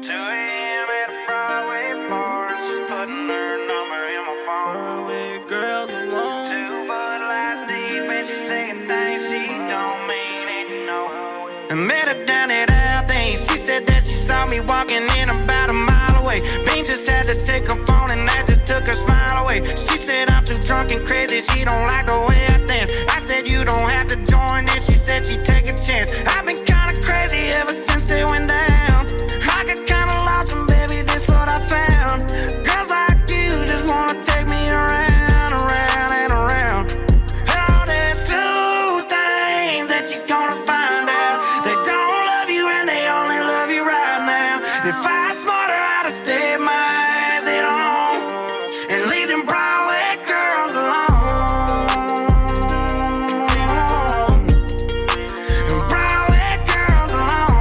a.m. at a Broadway bar. She's putting her number in my phone. Broadway girls alone. 2 Bud Lights deep and she's saying things she don't mean it, no. I met her down at Aldi. She said that she saw me walking in about a mile away. Bean just had to take her phone and that just took her smile away. She said I'm too drunk and crazy, she don't like the way I dance. I said you don't have to join in, she said she'd take a chance. I've been kinda crazy ever since it went down. I got kinda lost and baby, this what I found. Girls like you just wanna take me around, around and around. Oh, there's 2 things that you're gonna find out. They don't love you and they only love you right now. If I was smarter, I'd have stayed my eyes at home and leave them Broadway girls alone. Them Broadway girls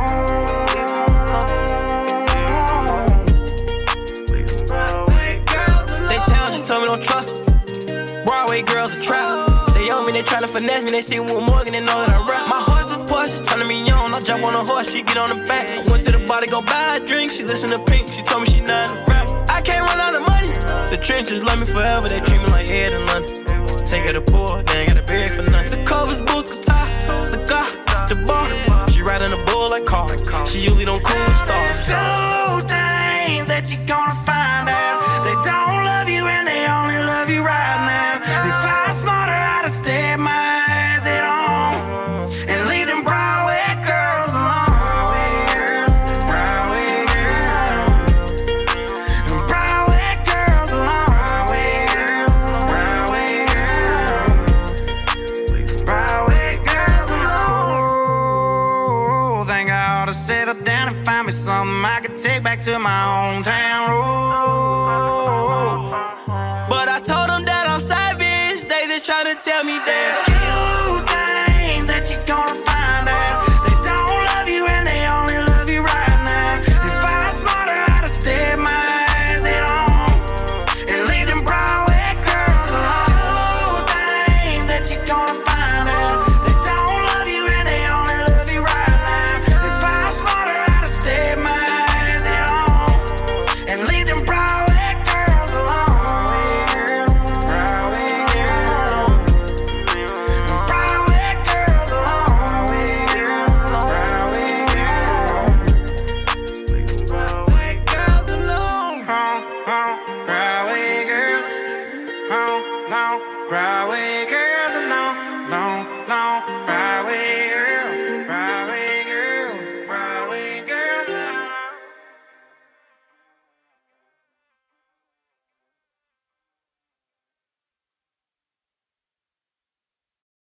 alone. Broadway girls alone. They tell just told me don't trust them. Broadway girls a trap. They owe me, they tryna finesse me. They see Will Morgan, they know that I rap. My horse is Porsche, she turning me on. I jump on a horse, she get on the back. I went to the bar to go buy a drink. She listen to Pink, she told me she not a rap. I can't run out of money. The trenches love me forever, they treat me like Ed in London. Take her to poor, they ain't got a bag for nothing. The covers, boots, guitar, cigar, the bar. She riding a bull like car. She usually don't cool stars. There's 2 things that you're gonna find out. They don't love you and they only love you right now. If I was smarter, I'd have stayed my eyes at home and leave them Broadway girls alone. Broadway girls. Broadway girls alone. Broadway girls. Broadway girls alone. Think I ought to settle down and find me something I could take back to my hometown road. But I told them that I'm savage. They just tryna tell me that